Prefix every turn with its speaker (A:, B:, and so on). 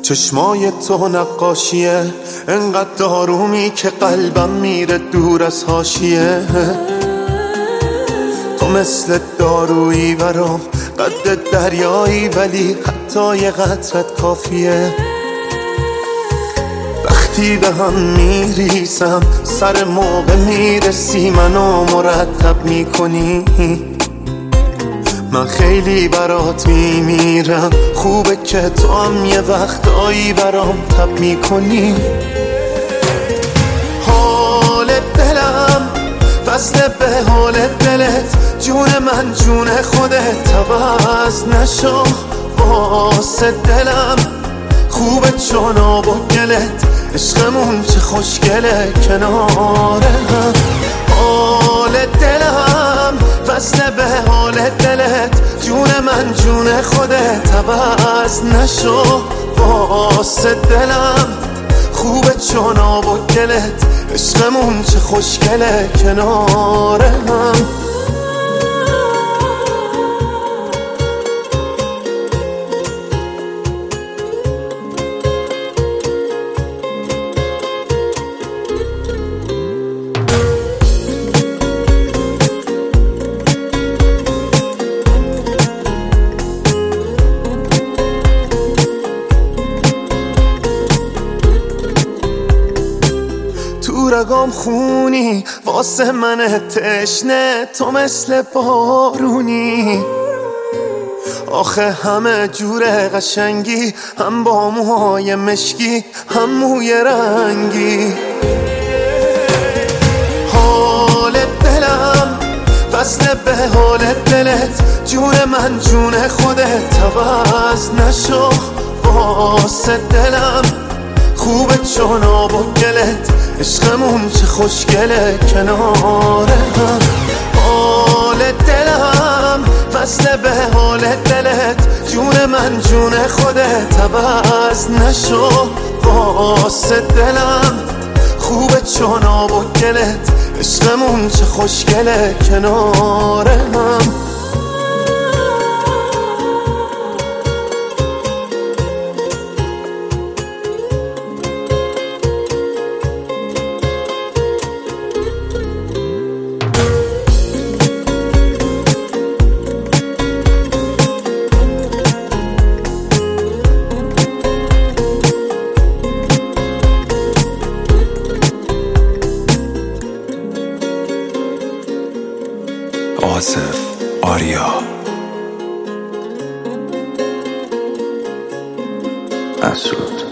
A: چشمای تو نقاشیه، انقدر آرومی که قلبم میره دور از حاشیه. تو مثل دارویی برام، قد دریایی ولی حتی یه قطرت کافیه. وقتی به هم میریسم سر موقع میرسی، منو مرتب میکنی. من خیلی برات میمیرم، خوبه که تو هم یه وقتایی برام تب میکنی. حال دلم فصل به حال دلت، جون من جون خودت عوض نشو واسه دلم. خوبه چون آب و گلت، عشقمون چه خوشگله کنار هم. حال دلم فصل به حال دلت، جون من جون خودت عوض نشو واسه دلم. خوبه چون آب و گلت، عشقمون چه خوشگله کنار هم. تو رگام خونی واسه من تشنه، تو مثل بارونی. آخه همه جور قشنگی، هم با موهای مشکی هم موی رنگی. حال دلم فصل به حال دلت، جون من جون خودت عوض نشو واسه دلم. خوبه چون آب و گلت، عشقمون چه خوشگله کنار هم. حال دلم فصل به حال دلت، جون من جون خودت عوض نشو واسه دلم. خوبه چون آب و گلت، عشقمون چه خوشگله کنار هم.
B: آصف آریا مسعود